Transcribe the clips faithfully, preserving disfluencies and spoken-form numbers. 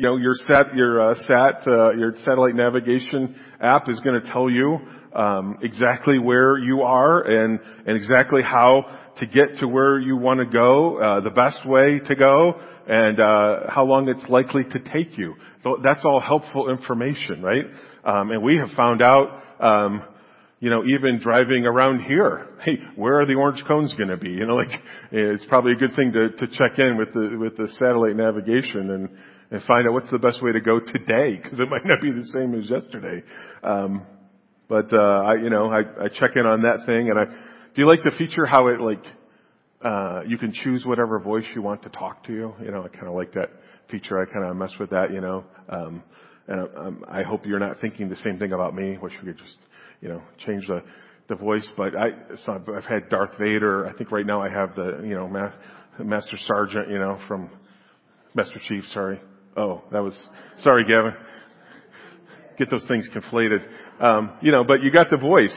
you know, your sat, your uh, sat, uh, your satellite navigation app is going to tell you um, exactly where you are and and exactly how to get to where you want to go, uh, the best way to go, and uh, how long it's likely to take you. So that's all helpful information, right? Um, and we have found out, um, you know, even driving around here, hey, where are the orange cones going to be? You know, like it's probably a good thing to, to check in with the with the satellite navigation and and find out what's the best way to go today, because it might not be the same as yesterday. Um, but uh, I, you know, I, I check in on that thing, and I. Do you like the feature how it like, uh, you can choose whatever voice you want to talk to you? You know, I kind of like that feature. I kind of mess with that, you know. Um, and um, I hope you're not thinking the same thing about me. Wish we could just, you know, change the, the voice. But I, so I've had Darth Vader. I think right now I have the, you know, Ma- Master Sergeant, you know, from Master Chief, sorry. Oh, that was, sorry, Gavin. Get those things conflated. Um, you know, but you got the voice.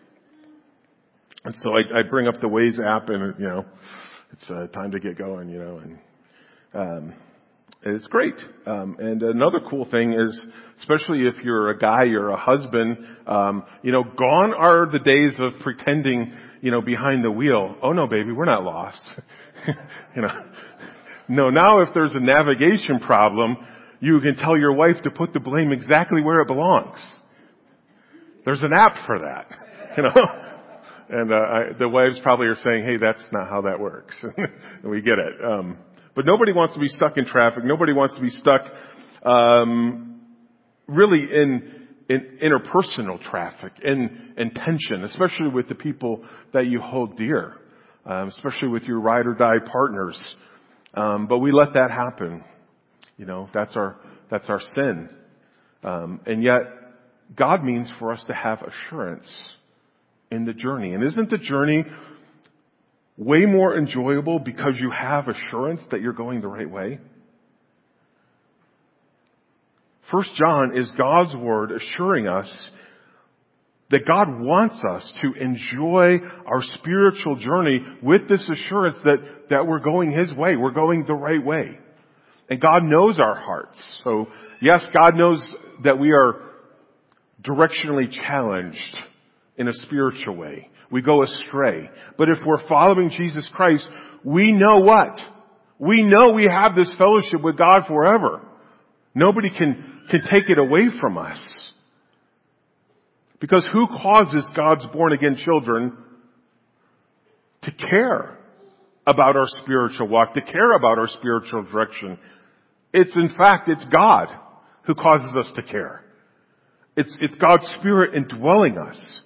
And so I, I bring up the Waze app, and you know, it's uh, time to get going, you know, and um, it's great. Um, and another cool thing is, especially if you're a guy or a husband, um, you know, gone are the days of pretending, you know, behind the wheel. Oh no, baby, we're not lost. you know, no. Now, if there's a navigation problem, you can tell your wife to put the blame exactly where it belongs. There's an app for that, you know. And uh, I, the wives probably are saying, hey, that's not how that works. And we get it. Um, but nobody wants to be stuck in traffic. Nobody wants to be stuck um, really in, in interpersonal traffic, in, in tension, especially with the people that you hold dear, um, especially with your ride or die partners. Um, but we let that happen. You know, that's our, that's our sin. Um, and yet, God means for us to have assurance in the journey. And isn't the journey way more enjoyable because you have assurance that you're going the right way? First John is God's word assuring us that God wants us to enjoy our spiritual journey with this assurance that, that we're going His way. We're going the right way. And God knows our hearts. So yes, God knows that we are directionally challenged in a spiritual way. We go astray. But if we're following Jesus Christ, we know what? We know we have this fellowship with God forever. Nobody can, can take it away from us. Because who causes God's born again children to care about our spiritual walk, to care about our spiritual direction? It's in fact, it's God who causes us to care. It's, it's God's Spirit indwelling us.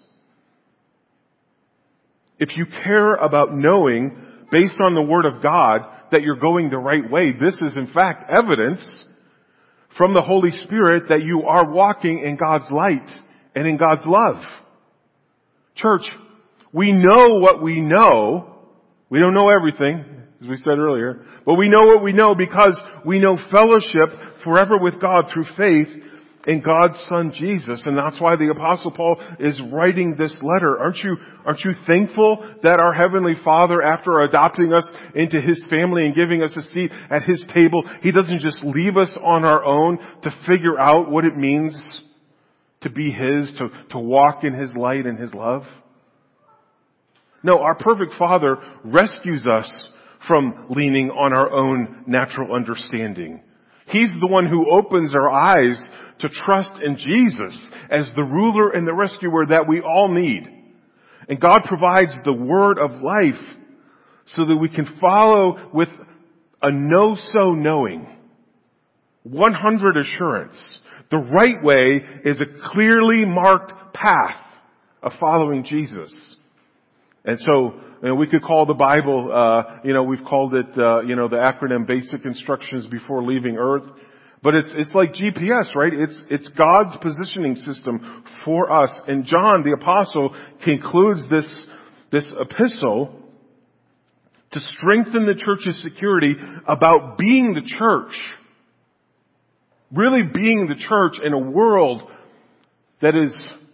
If you care about knowing, based on the Word of God, that you're going the right way, this is in fact evidence from the Holy Spirit that you are walking in God's light and in God's love. Church, we know what we know. We don't know everything, as we said earlier, but we know what we know because we know fellowship forever with God through faith in God's Son Jesus. And that's why the Apostle Paul is writing this letter. Aren't you, aren't you thankful that our Heavenly Father, after adopting us into His family and giving us a seat at His table, He doesn't just leave us on our own to figure out what it means to be His, to, to walk in His light and His love? No, our perfect Father rescues us from leaning on our own natural understanding. He's the one who opens our eyes to trust in Jesus as the ruler and the rescuer that we all need. And God provides the word of life so that we can follow with a know-so knowing, one hundred assurance. The right way is a clearly marked path of following Jesus. And so, you know, we could call the Bible, uh, you know, we've called it, uh, you know, the acronym Basic Instructions Before Leaving Earth. But it's, it's like G P S, right? It's, it's God's positioning system for us. And John, the apostle, concludes this, this epistle to strengthen the church's security about being the church. Really being the church in a world that is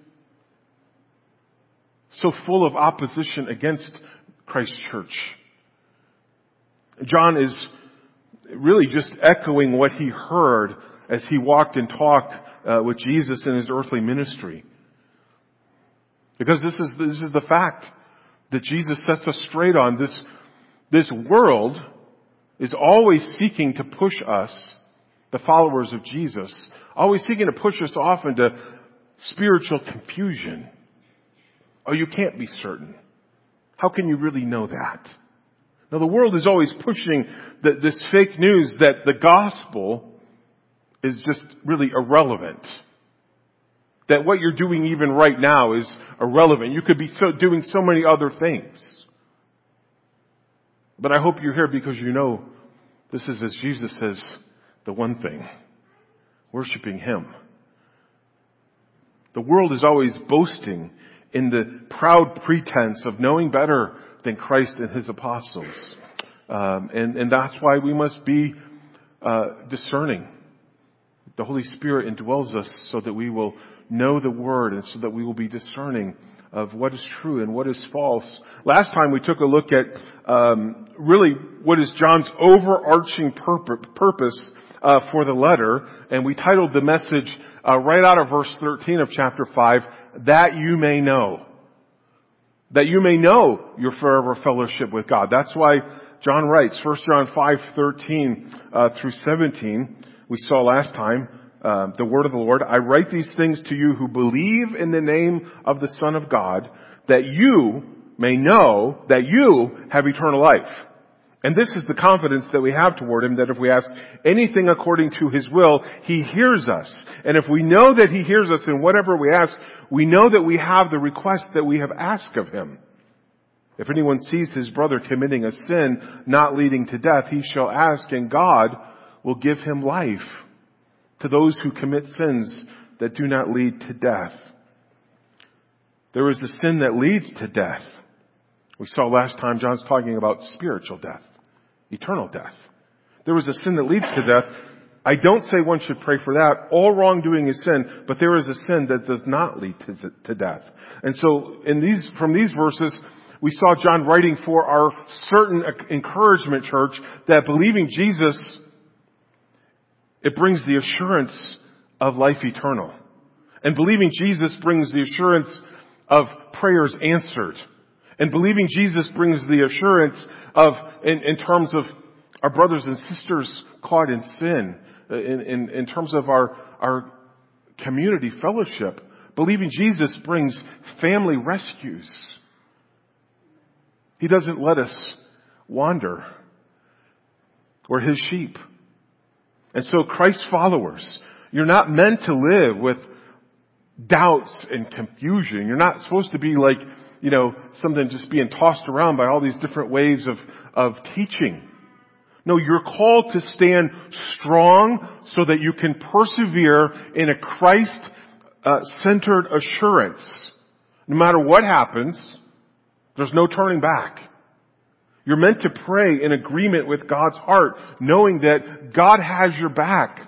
so full of opposition against Christ's church. John is really just echoing what he heard as he walked and talked uh, with Jesus in his earthly ministry. Because this is, this is the fact that Jesus sets us straight on. This, this world is always seeking to push us, the followers of Jesus, always seeking to push us off into spiritual confusion. Oh, you can't be certain. How can you really know that? Now, the world is always pushing the, this fake news that the gospel is just really irrelevant. That what you're doing even right now is irrelevant. You could be so, doing so many other things. But I hope you're here because you know this is, as Jesus says, the one thing. Worshiping Him. The world is always boasting in the proud pretense of knowing better than Christ and His apostles. Um, and, and that's why we must be uh, discerning. The Holy Spirit indwells us so that we will know the Word and so that we will be discerning of what is true and what is false. Last time we took a look at um, really what is John's overarching purpose, purpose uh, for the letter, and we titled the message uh, right out of verse thirteen of chapter five, "That you may know." That you may know your forever fellowship with God. That's why John writes, First John five thirteen uh, through seventeen, we saw last time, uh, the word of the Lord, "I write these things to you who believe in the name of the Son of God, that you may know that you have eternal life. And this is the confidence that we have toward Him, that if we ask anything according to His will, He hears us. And if we know that He hears us in whatever we ask, we know that we have the request that we have asked of Him. If anyone sees his brother committing a sin not leading to death, he shall ask, and God will give him life to those who commit sins that do not lead to death." There is a sin that leads to death. We saw last time John's talking about spiritual death, eternal death. There was a sin that leads to death. I don't say one should pray for that. All wrongdoing is sin, but there is a sin that does not lead to, to death. And so in these, from these verses, we saw John writing for our certain encouragement, church, that believing Jesus, it brings the assurance of life eternal. And believing Jesus brings the assurance of prayers answered. And believing Jesus brings the assurance of, in, in terms of our brothers and sisters caught in sin, in, in, in terms of our, our community fellowship. Believing Jesus brings family rescues. He doesn't let us wander. We're His sheep. And so Christ followers, you're not meant to live with doubts and confusion. You're not supposed to be like, you know, something just being tossed around by all these different waves of, of teaching. No, you're called to stand strong so that you can persevere in a Christ-centered assurance. No matter what happens, there's no turning back. You're meant to pray in agreement with God's heart, knowing that God has your back.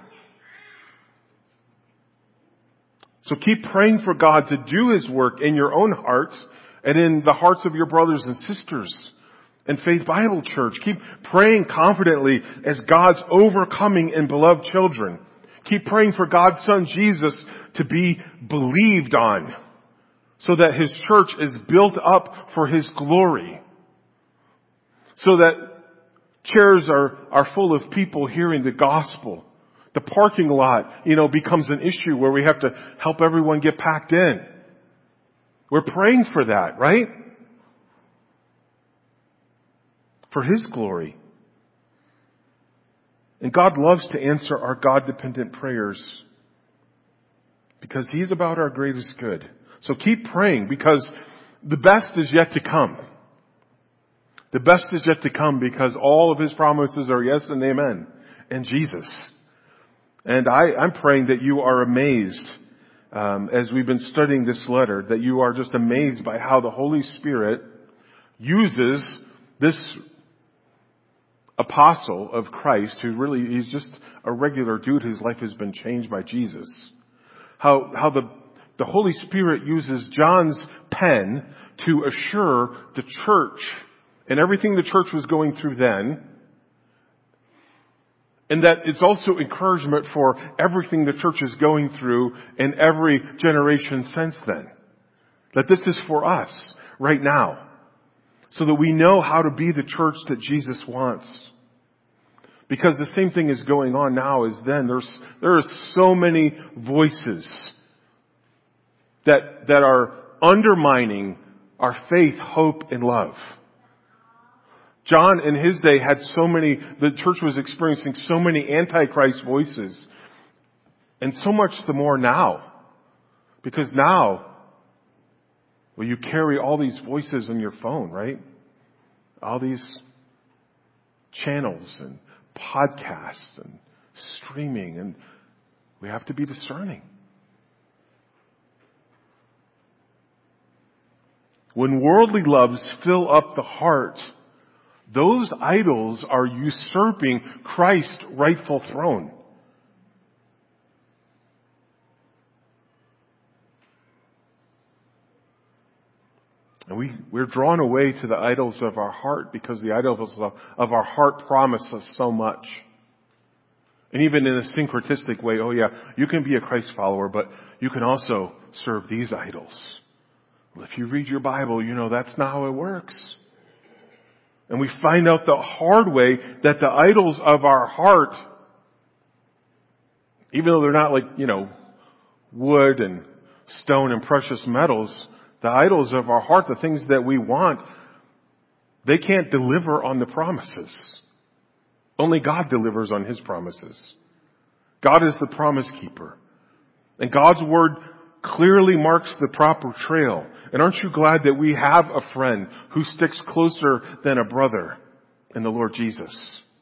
So keep praying for God to do His work in your own heart and in the hearts of your brothers and sisters. And Faith Bible Church, keep praying confidently as God's overcoming and beloved children. Keep praying for God's Son Jesus to be believed on so that His church is built up for His glory. So that chairs are, are full of people hearing the gospel. The parking lot, you know, becomes an issue where we have to help everyone get packed in. We're praying for that, right? For His glory. And God loves to answer our God-dependent prayers because He's about our greatest good. So keep praying because the best is yet to come. The best is yet to come because all of His promises are yes and amen in Jesus. And I, I'm praying that you are amazed um, as we've been studying this letter, that you are just amazed by how the Holy Spirit uses this apostle of Christ, who really, he's just a regular dude whose life has been changed by Jesus. How, how the, the Holy Spirit uses John's pen to assure the church and everything the church was going through then, And that it's also encouragement for everything the church is going through in every generation since then. That this is for us right now. So that we know how to be the church that Jesus wants. Because the same thing is going on now as then. There's, there are so many voices that, that are undermining our faith, hope, and love. John in his day had so many, the church was experiencing so many antichrist voices. And so much the more now. Because now, well, you carry all these voices on your phone, right? All these channels and podcasts and streaming, and we have to be discerning. When worldly loves fill up the heart, those idols are usurping Christ's rightful throne. And we, we're drawn away to the idols of our heart because the idols of, of our heart promise us so much. And even in a syncretistic way, oh yeah, you can be a Christ follower, but you can also serve these idols. Well, if you read your Bible, you know that's not how it works. And we find out the hard way that the idols of our heart, even though they're not like, you know, wood and stone and precious metals, the idols of our heart, the things that we want, they can't deliver on the promises. Only God delivers on His promises. God is the promise keeper. And God's word clearly marks the proper trail. And aren't you glad that we have a friend who sticks closer than a brother in the Lord Jesus?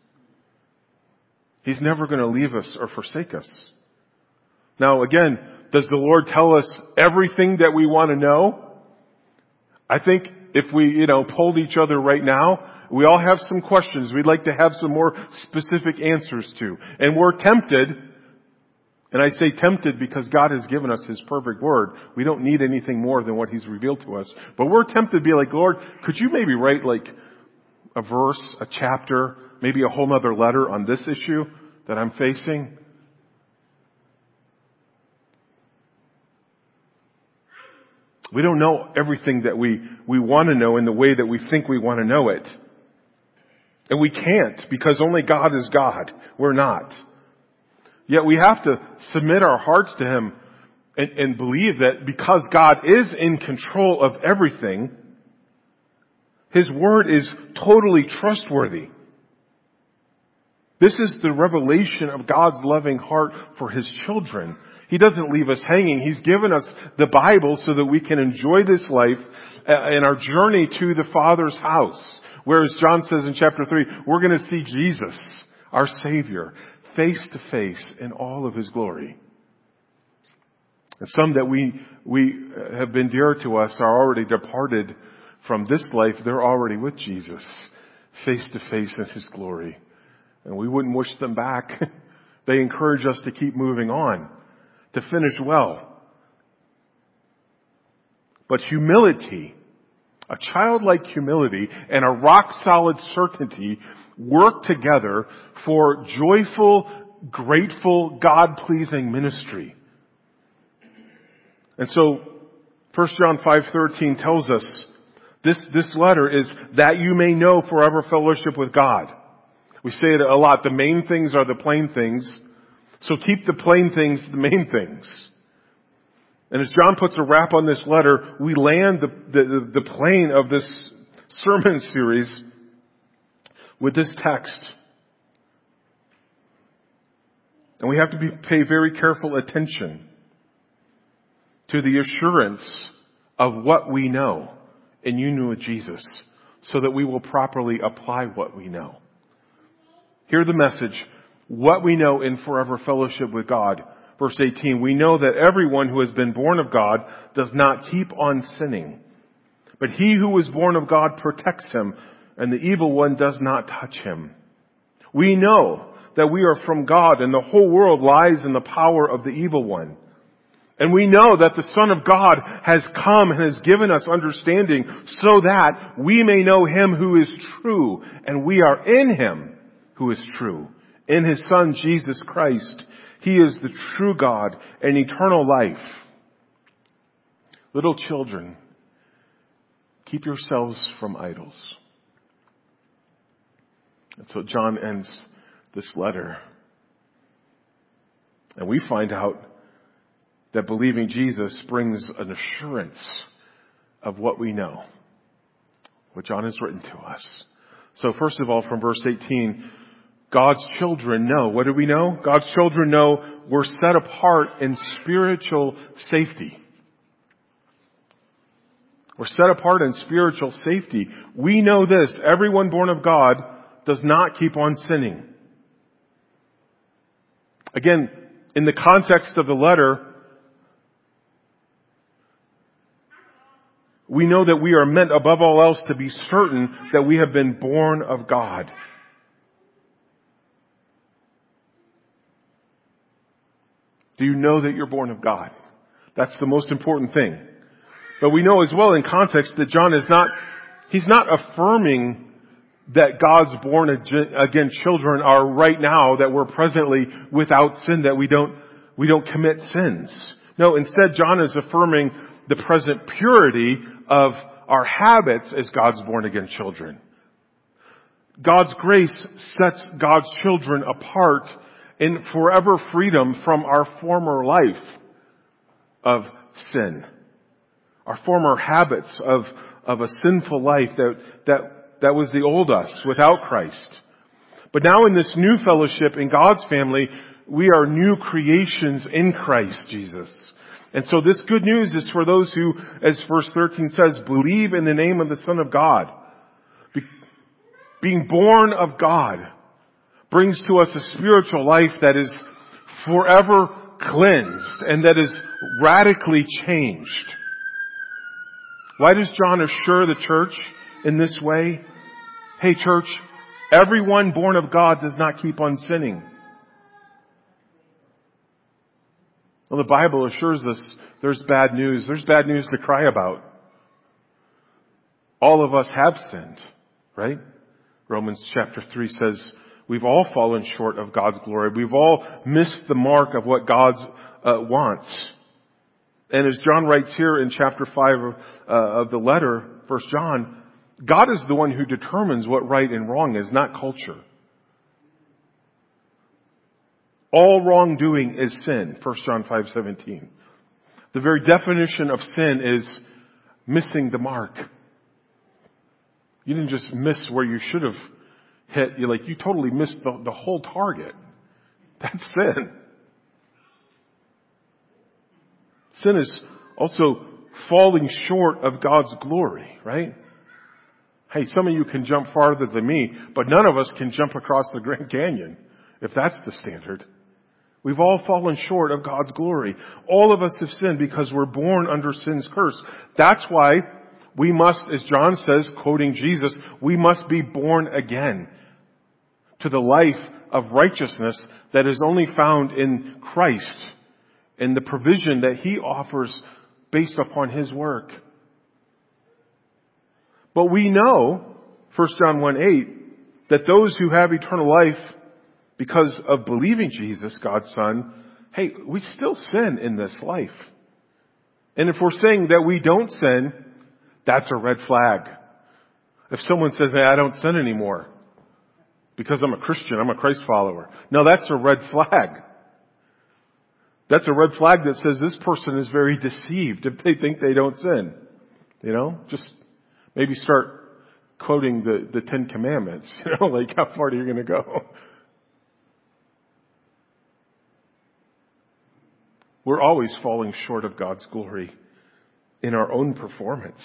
He's never going to leave us or forsake us. Now again, does the Lord tell us everything that we want to know? I think if we, you know, polled each other right now, we all have some questions we'd like to have some more specific answers to. And we're tempted, and I say tempted because God has given us His perfect word. We don't need anything more than what He's revealed to us. But we're tempted to be like, Lord, could you maybe write like a verse, a chapter, maybe a whole other letter on this issue that I'm facing? We don't know everything that we, we want to know in the way that we think we want to know it. And we can't, because only God is God. We're not. Yet we have to submit our hearts to Him and, and believe that because God is in control of everything, His word is totally trustworthy. This is the revelation of God's loving heart for His children. He doesn't leave us hanging. He's given us the Bible so that we can enjoy this life and our journey to the Father's house. Whereas John says in chapter three, we're going to see Jesus, our Savior, face to face in all of His glory. And some that we, we have been dear to us are already departed from this life. They're already with Jesus, face to face in His glory. And we wouldn't wish them back. They encourage us to keep moving on, to finish well. But humility, a childlike humility and a rock-solid certainty work together for joyful, grateful, God-pleasing ministry. And so, First John five thirteen tells us, this, this letter is that you may know forever fellowship with God. We say it a lot, the main things are the plain things, so keep the plain things the main things. And as John puts a wrap on this letter, we land the, the, the plane of this sermon series with this text. And we have to be, pay very careful attention to the assurance of what we know in union with Jesus, so that we will properly apply what we know. Hear the message, what we know in forever fellowship with God. Verse eighteen, we know that everyone who has been born of God does not keep on sinning. But he who is born of God protects him, and the evil one does not touch him. We know that we are from God, and the whole world lies in the power of the evil one. And we know that the Son of God has come and has given us understanding so that we may know Him who is true, and we are in Him who is true, in His Son, Jesus Christ. He is the true God and eternal life. Little children, keep yourselves from idols. And so John ends this letter. And we find out that believing Jesus brings an assurance of what we know, what John has written to us. So first of all, from verse eighteen, God's children know. What do we know? God's children know we're set apart in spiritual safety. We're set apart in spiritual safety. We know this: everyone born of God does not keep on sinning. Again, in the context of the letter, we know that we are meant above all else to be certain that we have been born of God. Do you know that you're born of God? That's the most important thing. But we know as well in context that John is not, he's not affirming that God's born again children are right now, that we're presently without sin, that we don't, we don't commit sins. No, instead John is affirming the present purity of our habits as God's born again children. God's grace sets God's children apart in forever freedom from our former life of sin. Our former habits of, of a sinful life that, that, that was the old us without Christ. But now in this new fellowship in God's family, we are new creations in Christ Jesus. And so this good news is for those who, as verse thirteen says, believe in the name of the Son of God. Be, being born of God brings to us a spiritual life that is forever cleansed and that is radically changed. Why does John assure the church in this way? Hey church, everyone born of God does not keep on sinning. Well, the Bible assures us there's bad news. There's bad news to cry about. All of us have sinned, right? Romans chapter three says we've all fallen short of God's glory. We've all missed the mark of what God uh, wants. And as John writes here in chapter five of, uh, of the letter, First John, God is the one who determines what right and wrong is, not culture. All wrongdoing is sin, First John five seventeen. The very definition of sin is missing the mark. You didn't just miss where you should have hit. You like you totally missed the, the whole target. That's sin. Sin is also falling short of God's glory, right? Hey, some of you can jump farther than me, but none of us can jump across the Grand Canyon, if that's the standard. We've all fallen short of God's glory. All of us have sinned because we're born under sin's curse. That's why we must, as John says, quoting Jesus, we must be born again to the life of righteousness that is only found in Christ and the provision that He offers based upon His work. But we know, First John one eight, that those who have eternal life because of believing Jesus, God's Son, hey, we still sin in this life. And if we're saying that we don't sin, that's a red flag. If someone says, hey, I don't sin anymore because I'm a Christian, I'm a Christ follower. No, that's a red flag. That's a red flag that says this person is very deceived if they think they don't sin. You know, just maybe start quoting the, the Ten Commandments. You know, like how far are you going to go? We're always falling short of God's glory in our own performance.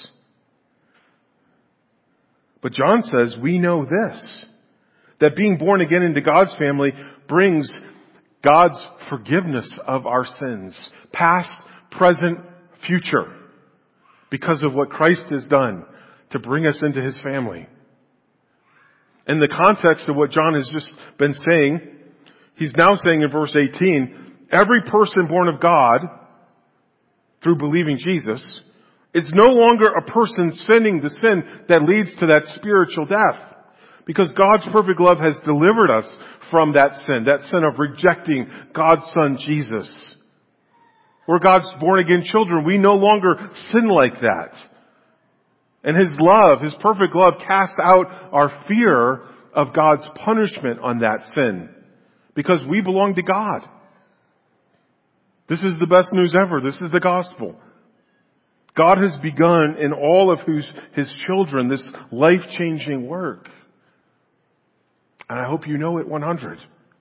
But John says we know this, that being born again into God's family brings God's forgiveness of our sins, past, present, future, because of what Christ has done to bring us into His family. In the context of what John has just been saying, he's now saying in verse eighteen, every person born of God through believing Jesus is no longer a person sinning the sin that leads to that spiritual death. Because God's perfect love has delivered us from that sin, that sin of rejecting God's Son, Jesus. We're God's born-again children. We no longer sin like that. And His love, His perfect love, cast out our fear of God's punishment on that sin. Because we belong to God. This is the best news ever. This is the gospel. God has begun in all of whose, His children this life-changing work. And I hope you know it one hundred.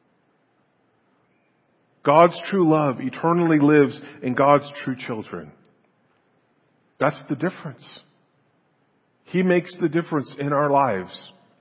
God's true love eternally lives in God's true children. That's the difference. He makes the difference in our lives.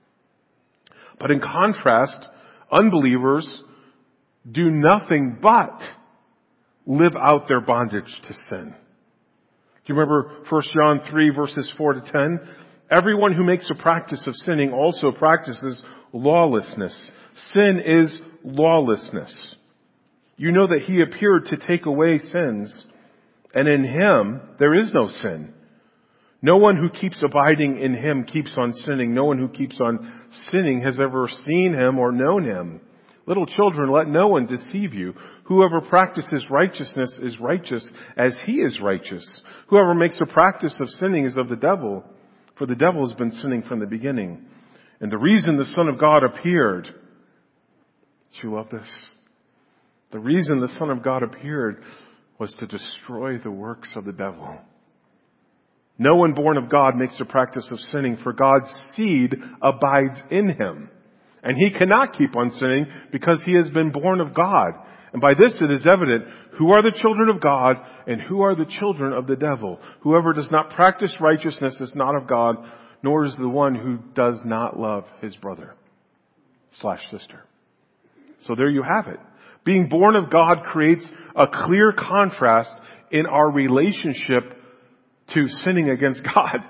But in contrast, unbelievers do nothing but live out their bondage to sin. Do you remember First John three verses four to ten? Everyone who makes a practice of sinning also practices lawlessness. Sin is lawlessness. You know that He appeared to take away sins, and in Him there is no sin. No one who keeps abiding in Him keeps on sinning. No one who keeps on sinning has ever seen Him or known Him. Little children, let no one deceive you. Whoever practices righteousness is righteous as He is righteous. Whoever makes a practice of sinning is of the devil, for the devil has been sinning from the beginning. And the reason the Son of God appeared, do you love this? The reason the Son of God appeared was to destroy the works of the devil. No one born of God makes a practice of sinning, for God's seed abides in him. And he cannot keep on sinning because he has been born of God. And by this it is evident who are the children of God and who are the children of the devil. Whoever does not practice righteousness is not of God, nor is the one who does not love his brother slash sister. So there you have it. Being born of God creates a clear contrast in our relationship to sinning against God.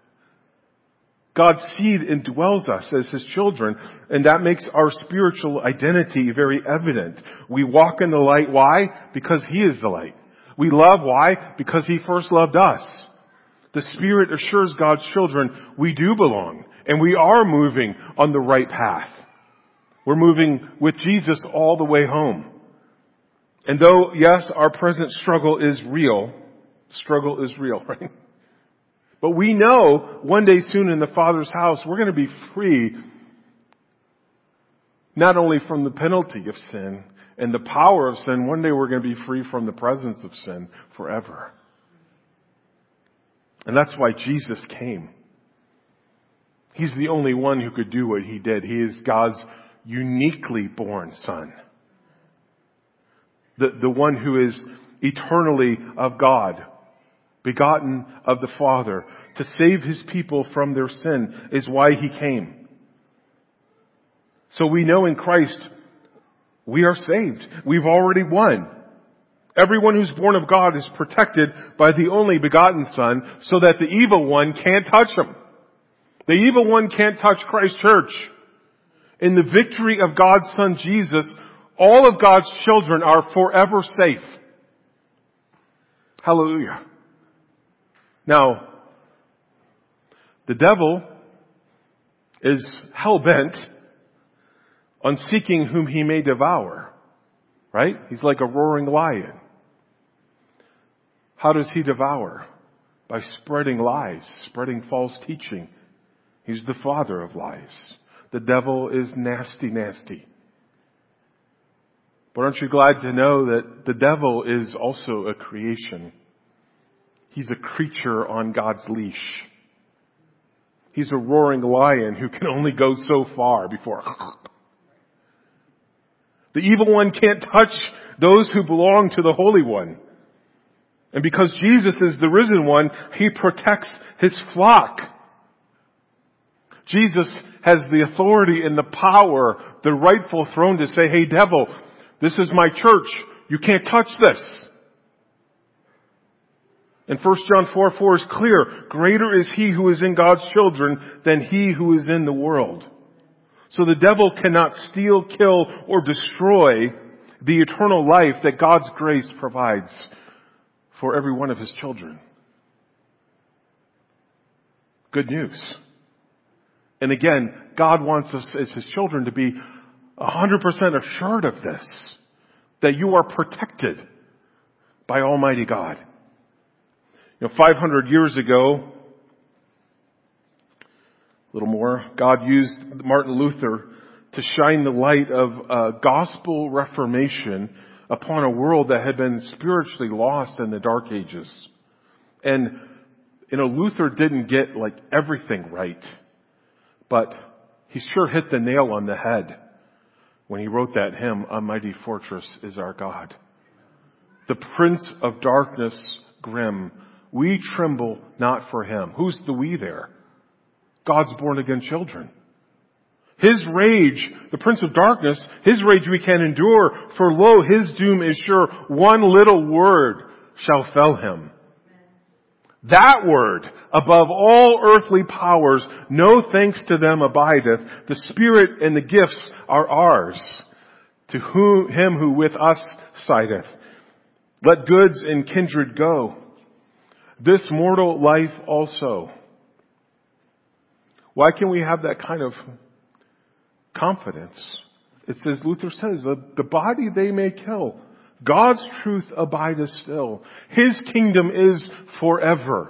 God's seed indwells us as His children, and that makes our spiritual identity very evident. We walk in the light. Why? Because He is the light. We love. Why? Because He first loved us. The Spirit assures God's children we do belong, and we are moving on the right path. We're moving with Jesus all the way home. And though, yes, our present struggle is real, struggle is real, right? But we know one day soon in the Father's house, we're going to be free not only from the penalty of sin and the power of sin, one day we're going to be free from the presence of sin forever. And that's why Jesus came. He's the only one who could do what He did. He is God's uniquely born Son. The, the one who is eternally of God, begotten of the Father, to save His people from their sin is why He came. So we know in Christ we are saved. We've already won. Everyone who's born of God is protected by the only begotten Son so that the evil one can't touch him. The evil one can't touch Christ's church. In the victory of God's Son Jesus, all of God's children are forever safe. Hallelujah. Now, the devil is hell-bent on seeking whom he may devour. Right? He's like a roaring lion. How does he devour? By spreading lies, spreading false teaching. He's the father of lies. The devil is nasty, nasty. But aren't you glad to know that the devil is also a creation? He's a creature on God's leash. He's a roaring lion who can only go so far before. The evil one can't touch those who belong to the Holy One. And because Jesus is the risen one, He protects His flock. Jesus has the authority and the power, the rightful throne to say, hey devil, this is my church. You can't touch this. And First John four four is clear. Greater is he who is in God's children than he who is in the world. So the devil cannot steal, kill, or destroy the eternal life that God's grace provides for every one of His children. Good news. And again, God wants us as His children to be one hundred percent assured of this, that you are protected by Almighty God. You know, five hundred years ago, a little more, God used Martin Luther to shine the light of a gospel reformation upon a world that had been spiritually lost in the Dark Ages. And, you know, Luther didn't get like everything right, but he sure hit the nail on the head when he wrote that hymn, "A Mighty Fortress is Our God." The Prince of Darkness grim, we tremble not for him. Who's the we there? God's born again children. His rage, the Prince of Darkness, His rage we can endure, for lo, His doom is sure. One little word shall fell him. That word, above all earthly powers, no thanks to them abideth. The Spirit and the gifts are ours, to whom, Him who with us sideth. Let goods and kindred go, this mortal life also. Why can we have that kind of confidence? It says, Luther says, the, the body they may kill. God's truth abideth still. His kingdom is forever.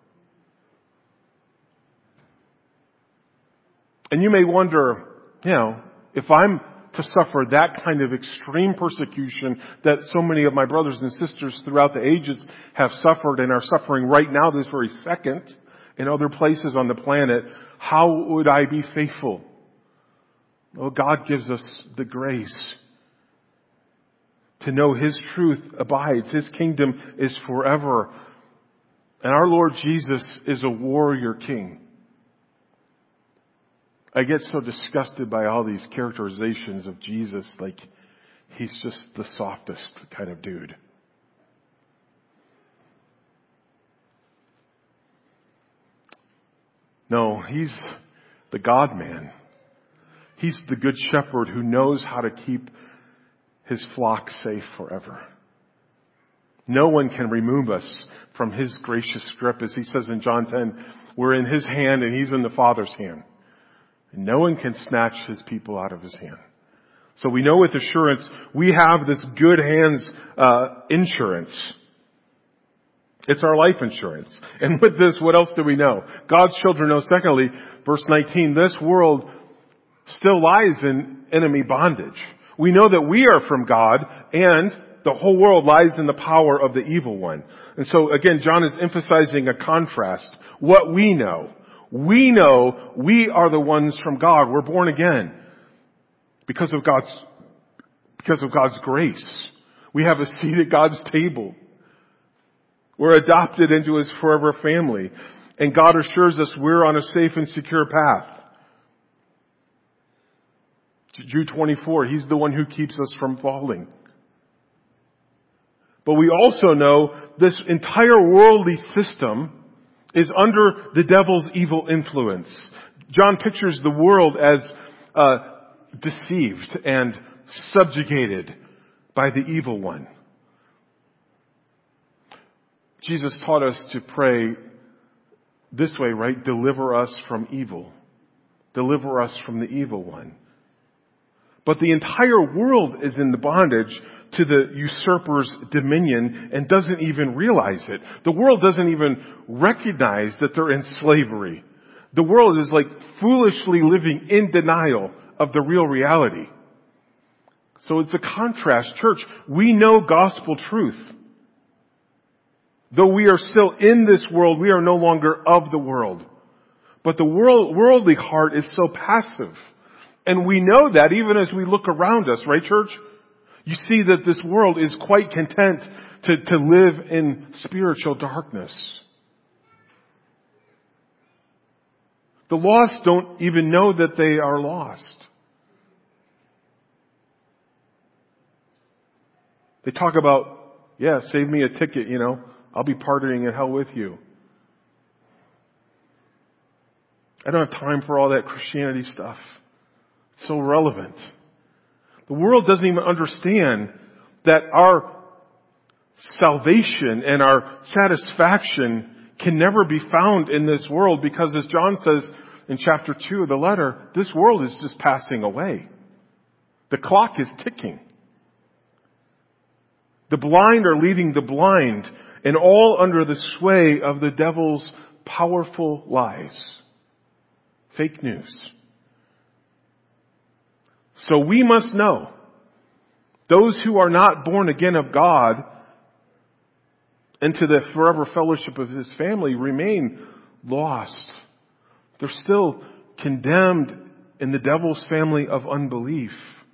And you may wonder, you know, if I'm to suffer that kind of extreme persecution that so many of my brothers and sisters throughout the ages have suffered and are suffering right now this very second in other places on the planet, how would I be faithful? Well, God gives us the grace to know His truth abides. His kingdom is forever. And our Lord Jesus is a warrior king. I get so disgusted by all these characterizations of Jesus, like He's just the softest kind of dude. No, He's the God-man. He's the good shepherd who knows how to keep His flock safe forever. No one can remove us from His gracious grip. As He says in John ten, we're in His hand and He's in the Father's hand. And no one can snatch His people out of His hand. So we know with assurance we have this good hands uh, insurance. It's our life insurance. And with this, what else do we know? God's children know, secondly, verse nineteen, this world still lies in enemy bondage. We know that we are from God and the whole world lies in the power of the evil one. And so again, John is emphasizing a contrast. What we know. We know we are the ones from God. We're born again because of God's, because of God's grace. We have a seat at God's table. We're adopted into His forever family. And God assures us we're on a safe and secure path. Jude twenty-four, He's the one who keeps us from falling. But we also know this entire worldly system is under the devil's evil influence. John pictures the world as uh, deceived and subjugated by the evil one. Jesus taught us to pray this way, right? Deliver us from evil. Deliver us from the evil one. But the entire world is in the bondage to the usurper's dominion and doesn't even realize it. The world doesn't even recognize that they're in slavery. The world is like foolishly living in denial of the real reality. So it's a contrast. Church, we know gospel truth. Though we are still in this world, we are no longer of the world. But the world, worldly heart is so passive. And we know that even as we look around us, right, church? You see that this world is quite content to, to live in spiritual darkness. The lost don't even know that they are lost. They talk about, yeah, save me a ticket, you know. I'll be partying in hell with you. I don't have time for all that Christianity stuff. It's so relevant. The world doesn't even understand that our salvation and our satisfaction can never be found in this world because, as John says, in chapter two of the letter, this world is just passing away. The clock is ticking. The blind are leading the blind, and all under the sway of the devil's powerful lies. Fake news. So we must know, those who are not born again of God into the forever fellowship of His family remain lost. They're still condemned in the devil's family of unbelief.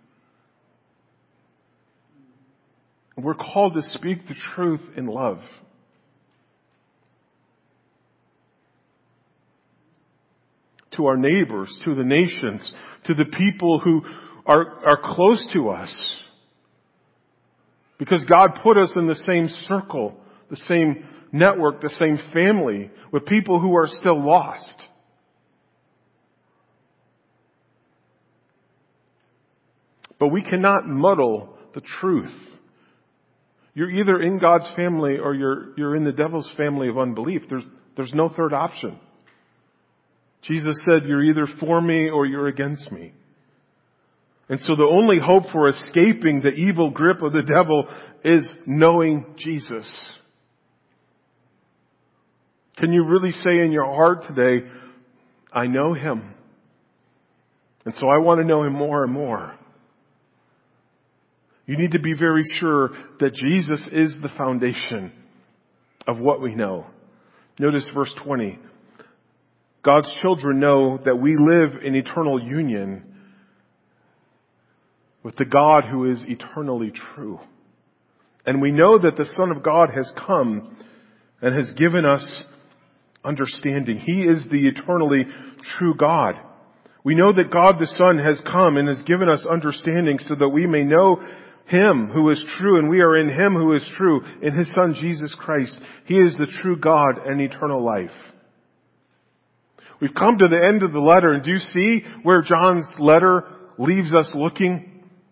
We're called to speak the truth in love. To our neighbors, to the nations, to the people who are, are close to us. Because God put us in the same circle, the same network, the same family with people who are still lost. But we cannot muddle the truth. You're either in God's family or you're, you're in the devil's family of unbelief. There's, there's no third option. Jesus said, you're either for me or you're against me. And so the only hope for escaping the evil grip of the devil is knowing Jesus. Can you really say in your heart today, I know Him, and so I want to know Him more and more? You need to be very sure that Jesus is the foundation of what we know. Notice verse twenty. God's children know that we live in eternal union with the God who is eternally true. And we know that the Son of God has come and has given us understanding. He is the eternally true God. We know that God the Son has come and has given us understanding so that we may know Him who is true, and we are in Him who is true, in His Son Jesus Christ. He is the true God and eternal life. We've come to the end of the letter, and do you see where John's letter leaves us looking?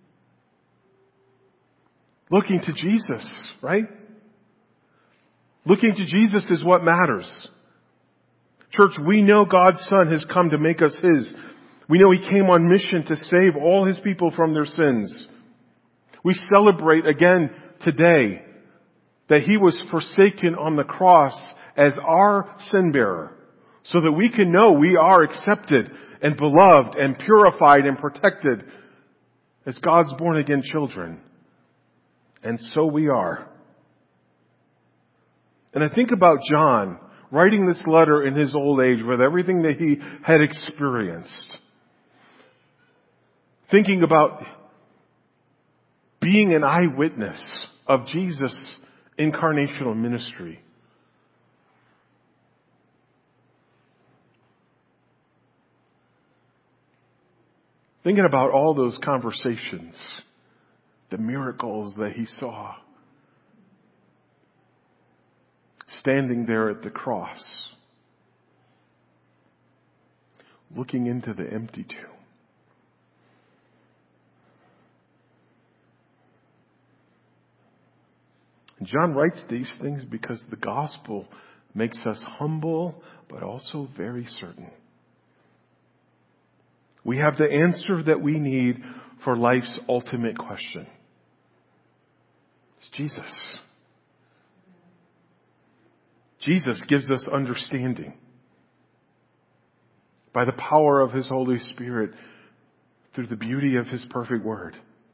Looking to Jesus, right? Looking to Jesus is what matters. Church, we know God's Son has come to make us His. We know He came on mission to save all His people from their sins. We celebrate again today that He was forsaken on the cross as our sin bearer, so that we can know we are accepted and beloved and purified and protected as God's born again children. And so we are. And I think about John writing this letter in his old age with everything that he had experienced. Thinking about being an eyewitness of Jesus' incarnational ministry. Thinking about all those conversations, the miracles that he saw, standing there at the cross, looking into the empty tomb. And John writes these things because the gospel makes us humble, but also very certain. We have the answer that we need for life's ultimate question. It's Jesus. Jesus gives us understanding by the power of His Holy Spirit through the beauty of His perfect word.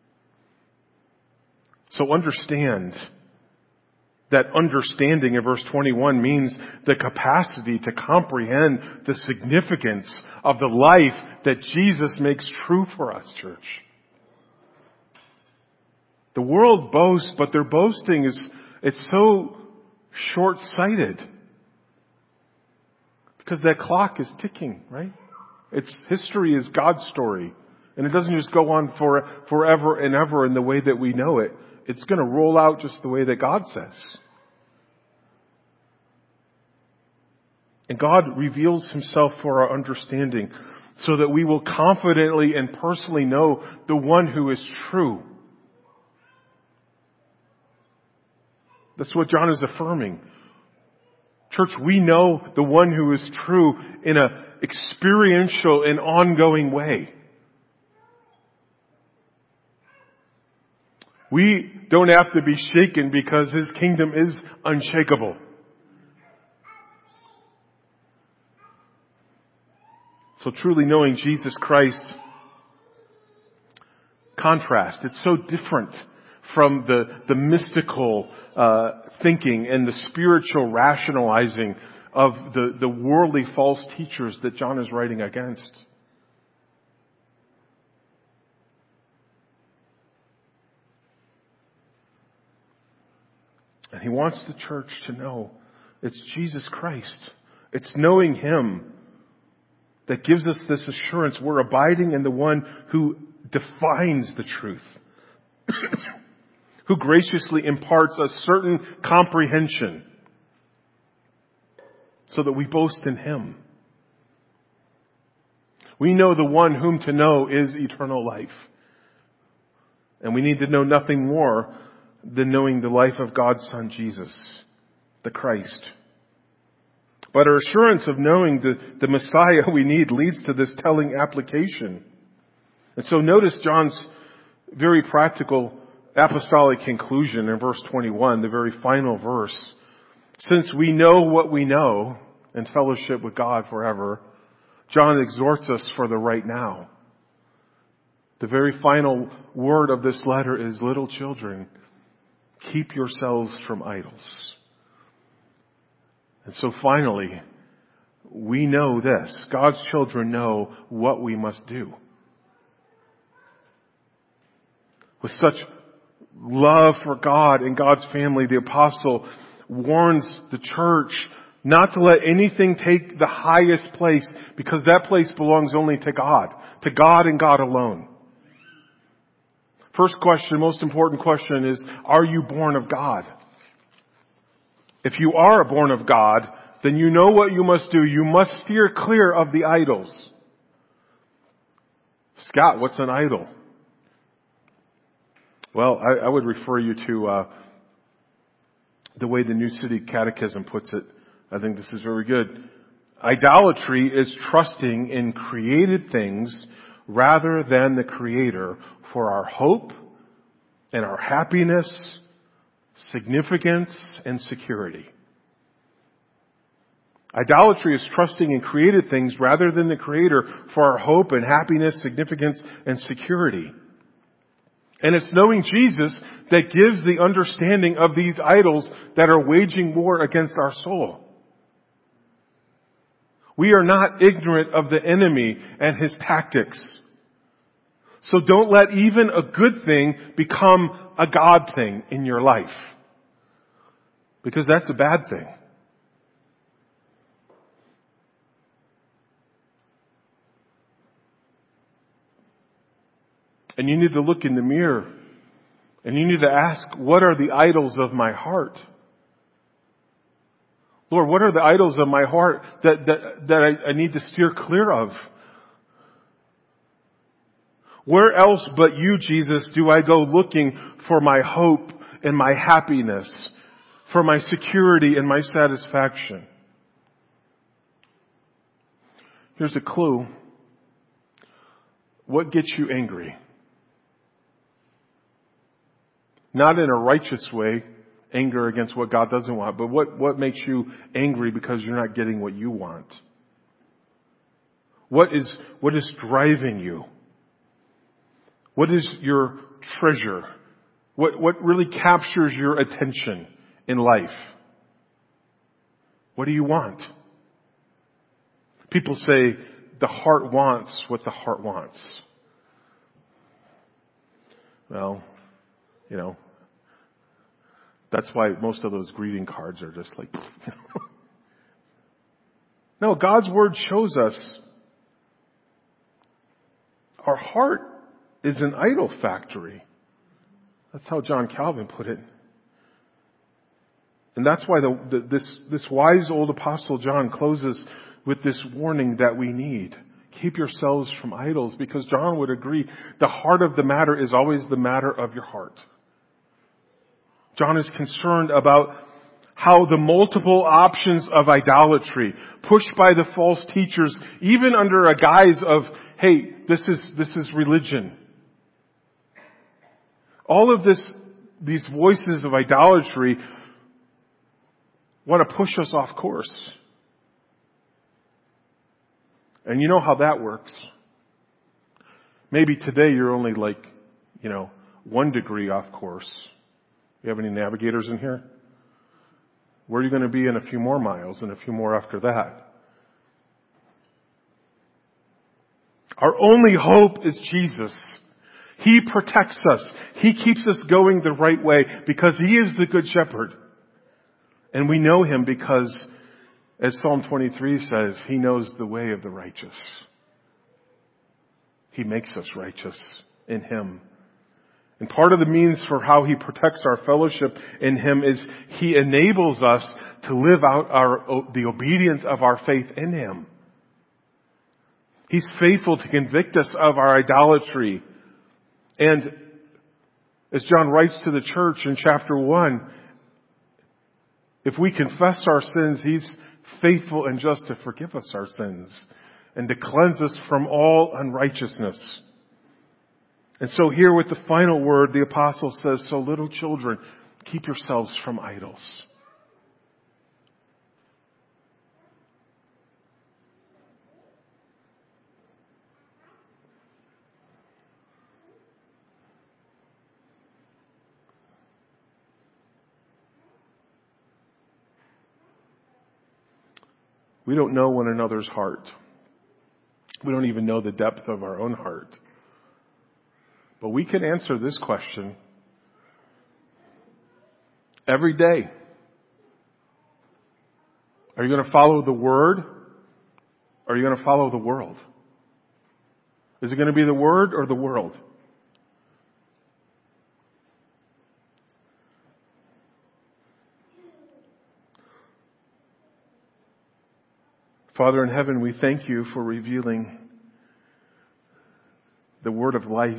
So understand that understanding in verse twenty-one means the capacity to comprehend the significance of the life that Jesus makes true for us, church. The world boasts, but their boasting is, it's so short-sighted. Because that clock is ticking, right? It's history is God's story. And it doesn't just go on for forever and ever in the way that we know it. It's going to roll out just the way that God says. And God reveals Himself for our understanding so that we will confidently and personally know the one who is true. That's what John is affirming. Church, we know the one who is true in an experiential and ongoing way. We don't have to be shaken because His kingdom is unshakable. So truly knowing Jesus Christ, contrast, it's so different from the, the mystical uh, thinking and the spiritual rationalizing of the, the worldly false teachers that John is writing against. And he wants the church to know it's Jesus Christ. It's knowing Him that gives us this assurance. We're abiding in the one who defines the truth, who graciously imparts a certain comprehension so that we boast in Him. We know the one whom to know is eternal life. And we need to know nothing more than knowing the life of God's Son, Jesus, the Christ. But our assurance of knowing the, the Messiah we need leads to this telling application. And so notice John's very practical apostolic conclusion in verse twenty-one, the very final verse. Since we know what we know and fellowship with God forever, John exhorts us for the right now. The very final word of this letter is, little children, keep yourselves from idols. And so finally, we know this. God's children know what we must do. With such love for God and God's family, the apostle warns the church not to let anything take the highest place, because that place belongs only to God, to God and God alone. First question, most important question is, are you born of God? If you are born of God, then you know what you must do. You must steer clear of the idols. Scott, what's an idol? Well, I, I would refer you to uh, the way the New City Catechism puts it. I think this is very good. Idolatry is trusting in created things rather than the Creator for our hope and our happiness, significance, and security. Idolatry is trusting in created things rather than the Creator for our hope and happiness, significance, and security. And it's knowing Jesus that gives the understanding of these idols that are waging war against our soul. We are not ignorant of the enemy and his tactics. So don't let even a good thing become a God thing in your life, because that's a bad thing. And you need to look in the mirror and you need to ask, what are the idols of my heart? Lord, what are the idols of my heart that, that, that I, I need to steer clear of? Where else but you, Jesus, do I go looking for my hope and my happiness, for my security and my satisfaction? Here's a clue. What gets you angry? Not in a righteous way, anger against what God doesn't want, but what, what makes you angry because you're not getting what you want? What is, what is driving you? What is your treasure? What, what really captures your attention in life? What do you want? People say the heart wants what the heart wants. Well, you know, that's why most of those greeting cards are just like, you know. No, God's Word shows us our heart is an idol factory. That's how John Calvin put it. And that's why the, the, this, this wise old apostle John closes with this warning that we need. Keep yourselves from idols, because John would agree the heart of the matter is always the matter of your heart. John is concerned about how the multiple options of idolatry, pushed by the false teachers, even under a guise of, hey, this is, this is religion. All of this, these voices of idolatry want to push us off course. And you know how that works. Maybe today you're only like, you know, one degree off course. You have any navigators in here? Where are you going to be in a few more miles and a few more after that? Our only hope is Jesus. He protects us. He keeps us going the right way because He is the Good Shepherd. And we know Him because, as Psalm twenty-three says, He knows the way of the righteous. He makes us righteous in Him. And part of the means for how He protects our fellowship in Him is He enables us to live out our, the obedience of our faith in Him. He's faithful to convict us of our idolatry. And as John writes to the church in chapter one, if we confess our sins, He's faithful and just to forgive us our sins and to cleanse us from all unrighteousness. And so here with the final word, the apostle says, so little children, keep yourselves from idols. We don't know one another's heart. We don't even know the depth of our own heart. But we can answer this question every day. Are you going to follow the Word? Or are you going to follow the world? Is it going to be the Word or the world? Father in heaven, we thank You for revealing the word of life.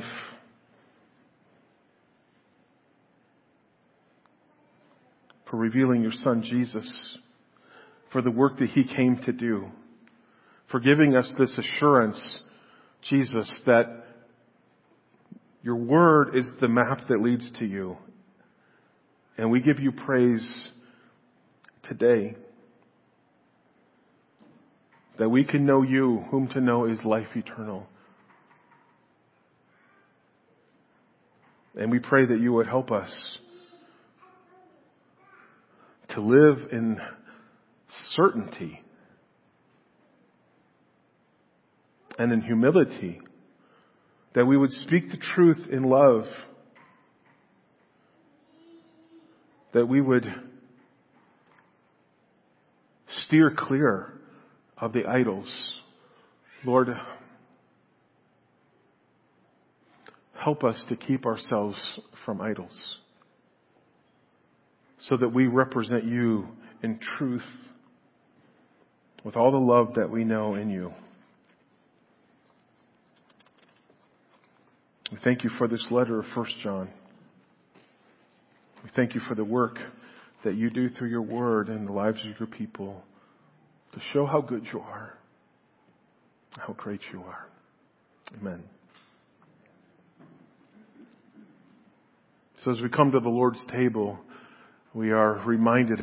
For revealing Your Son Jesus, for the work that He came to do, for giving us this assurance, Jesus, that Your Word is the map that leads to You. And we give You praise today, that we can know You, whom to know is life eternal. And we pray that You would help us to live in certainty and in humility, that we would speak the truth in love, that we would steer clear of the idols. Lord, help us to keep ourselves from idols, so that we represent You in truth with all the love that we know in You. We thank You for this letter of First John. We thank You for the work that You do through Your Word in the lives of Your people to show how good You are, how great You are. Amen. So as we come to the Lord's table, we are reminded